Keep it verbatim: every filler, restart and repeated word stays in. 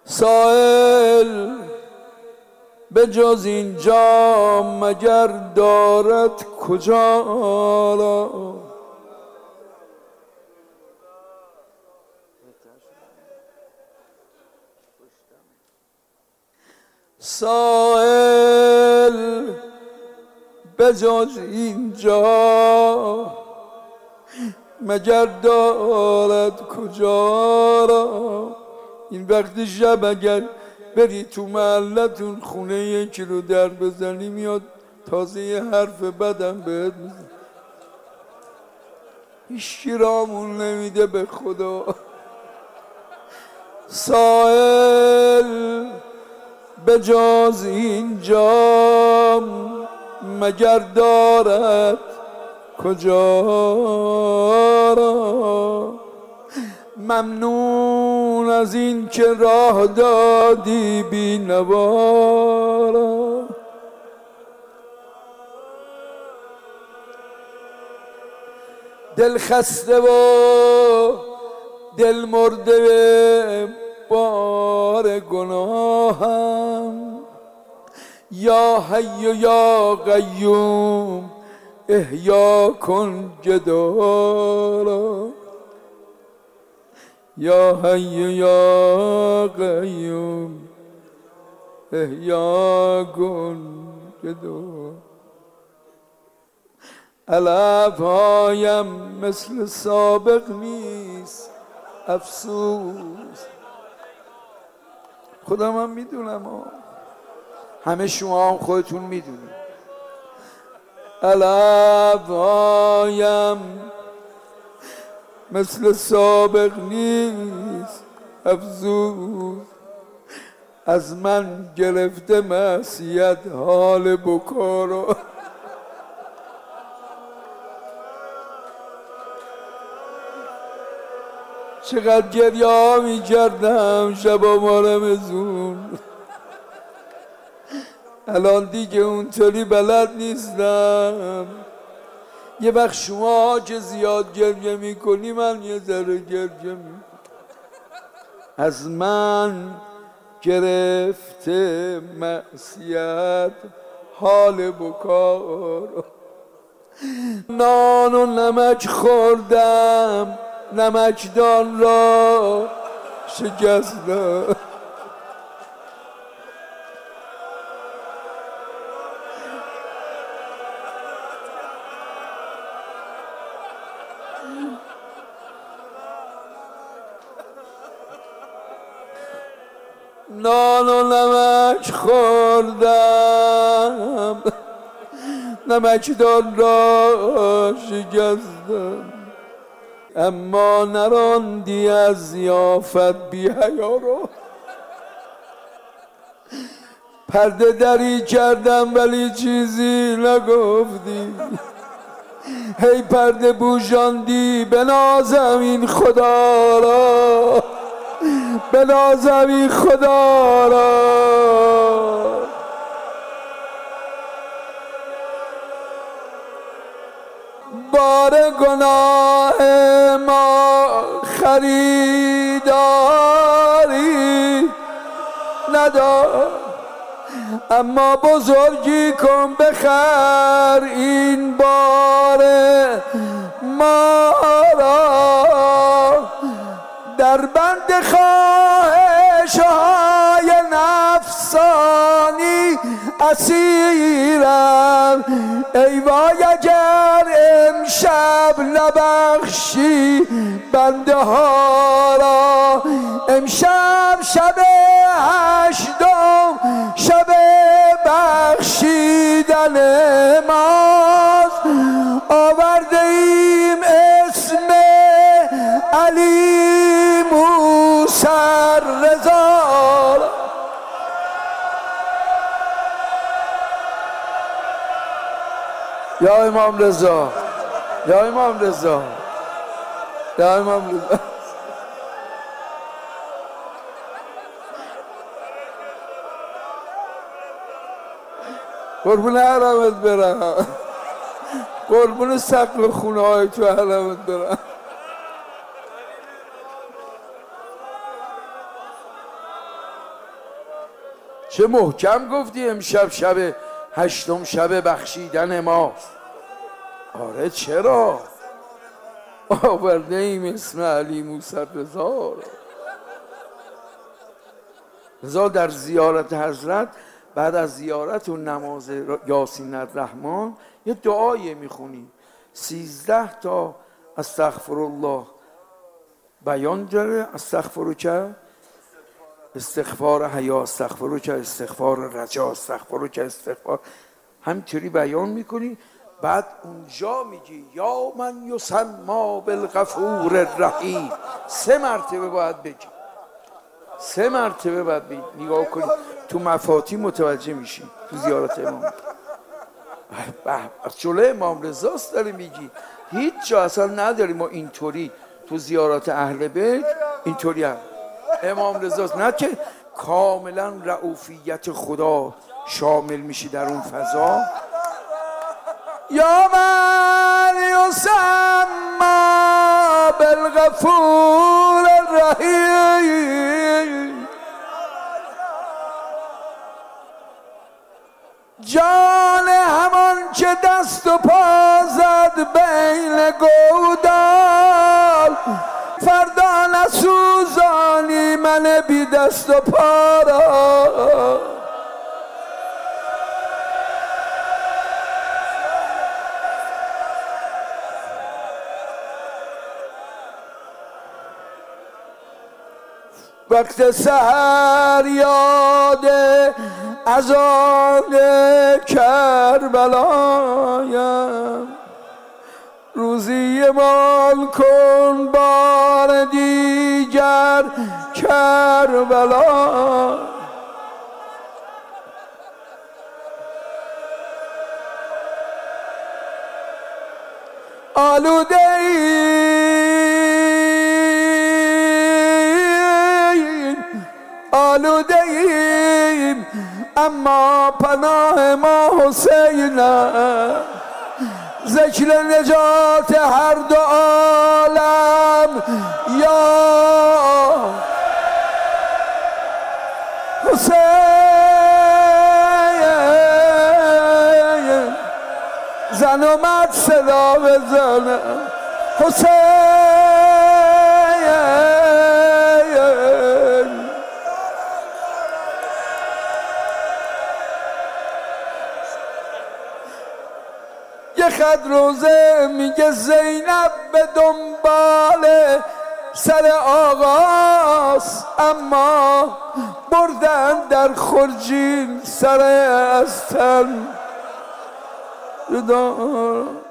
سائل به جز اینجا مگر دارد کجا را؟ سائل به جز اینجا مگر دارد کجا را؟ این وقت شب اگر بری تو محلتون خونه یکی رو در بزنی میاد تازه یه حرف بدم بهت میزن. هیچکی رامون نمیده به خدا. سائل به جز اینجا مگر دارد کجا را؟ ممنون از این که راه دادی بی نوارا. دل خسته و دل مرده بار گناهم، یا حی و یا قیوم احیا کن جدارا. یا حی و یا قیوم احیا کن جدارا. علف هایم مثل سابق نیست افسوس. خودم هم میدونم، همه شما هم خودتون میدونید. علف هایم مثل سابق نیست افسوس. از من گرفته معصیت حال بکارا. چقدر گریه می کردم شبا ما رمضون. الان دیگه اونطوری بلد نیستم. یه وقت شما که زیاد گریه می کنی من یه ذره گریه می. از من گرفته معصیت حال بکار. نان و نمک خوردم نمکدان را شکستم. نان و نمک خوردم نمکدان را شکستم. اما نراندی از ضیافت بی حیا رو. پرده دری کردم ولی چیزی نگفتی. هی پرده بوشاندی بنازم این خدا را، بنازم این خدا را. بار گناه ما خریداری ندار، اما بزرگی کن بخر این بار ما را. در بند خواهش های نفسانی اسیرم. ای وای اگر امشب نبخشی بنده ها را. امشب شب هشتم شب بخشیدن ماست. آورده ایم اسم علی موسی رضا. یا امام رضا، یا امام رضا، یا امام رضا. قربون حرمت برم، قربون سقل خونه های تو حرمت برم. چه محکم گفتی امشب شب هشتم شب بخشیدن ماست. آره چرا آورده ایم اسم علی موسی رضا. رضا در زیارت حضرت بعد از زیارت و نماز یاسین الرحمن یه دعایی میخونیم، سیزده تا استغفر الله بیان داره، استغفر که استغفار حیا، استغفر که استغفار رجا، استغفر که استغفار، همینطوری بیان میکنی. بعد اونجا میگی یا من یسما بالغفور الرحیم، سه مرتبه باید بگی، سه مرتبه باید بگی. نگاه کنی تو مفاتیح متوجه میشی تو زیارت امام. از جلوی امام رضاست داری میگی، هیچ جا اصلا نداری ما اینطوری تو زیارات اهل بیت اینطوری هم امام رضاست، نه که کاملا رؤوفیت خدا شامل میشی در اون فضا. یا من یسما بالغفور الرحیم، جان همان که دست و پا زد بین گودال، فردا نسوزانی من بی دست و پا را. وقت سحر یاد از آن کربلایم، روزی مال کن بار دیگر کربلا. آلوده آلوده ایم اما پناه ما حسین، ذکر نجات هر دو عالم یا حسین. زن و مرد صدا بزنه حسین. یه خط روزه میگه زینب به دنبال سر آقاست، اما بردن در خرجین سر از تن.